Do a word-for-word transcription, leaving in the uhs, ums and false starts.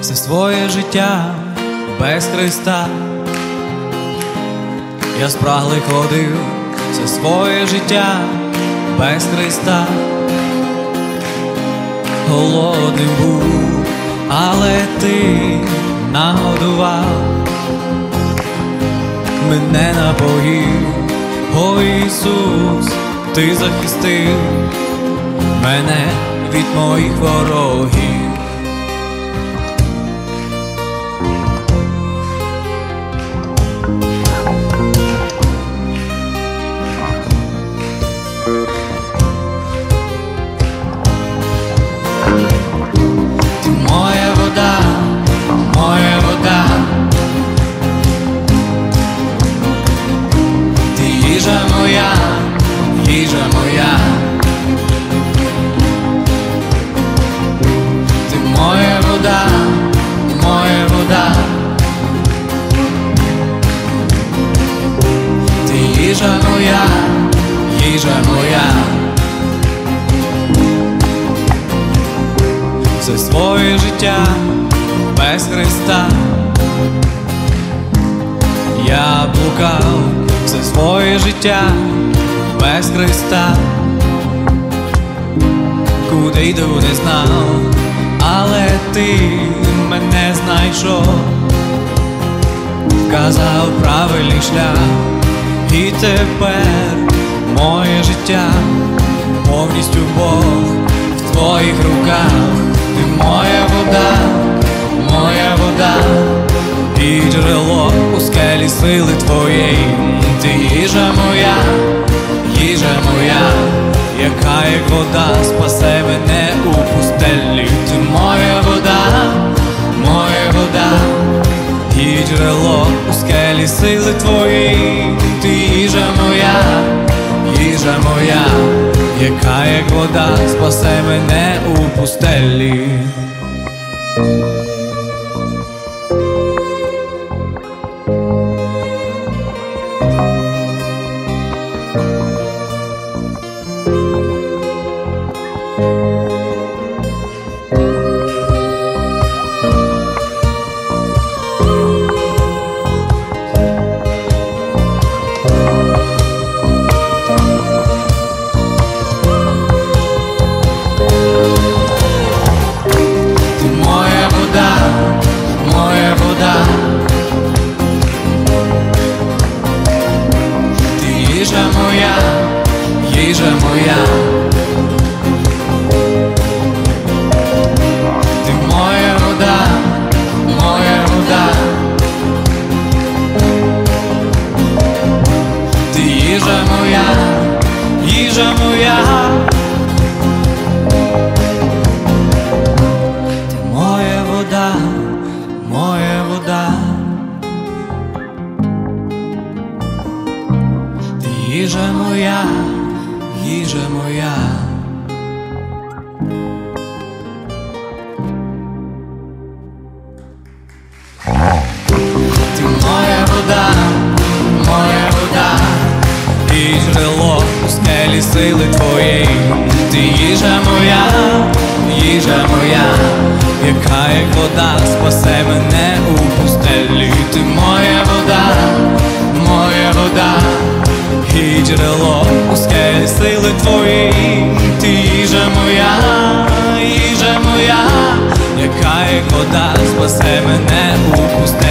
все своє життя без Христа. Я спраглий ходив все своє життя без Христа. Голодним був, але ти нагодував, мене напоїв, о Ісус, ти захистив мене від моїх ворогів. Ти моя вода, моя вода, ти їжа моя, їжа моя. Ти моя вода, моя вода, ти їжа моя, їжа моя. Все своє життя без Христа я блукав, все своє життя без Христа. Куди йду не знав, але ти мене знайшов, вказав правильний шлях, і тепер моє життя повністю Бог в твоїх руках. Ти моя вода, моя вода, і джерело у скелі сили твоєї. Ти їжа моя, їжа моя, яка як вода спасе мене у пустелі. Ти моя вода, моя вода, і джерело у скелі сили твоєї. Ти їжа моя, їжа моя, яка як вода спасе мене у пустелі. Їжа моя, їжа моя, ти моя вода, моя вода, ти їжа моя, їжа моя, ти моя вода, моя вода. Їжа моя, їжа моя. Ти моя вода, моя вода, і джерело у скелі сили твоєї. Ти їжа моя, їжа моя, яка як вода спасе мене у пустелі. Ти моя вода, моя вода, і джерело у скелі сили твоєї. Ти їжа моя, їжа моя, яка як вода спасе мене у пустелі.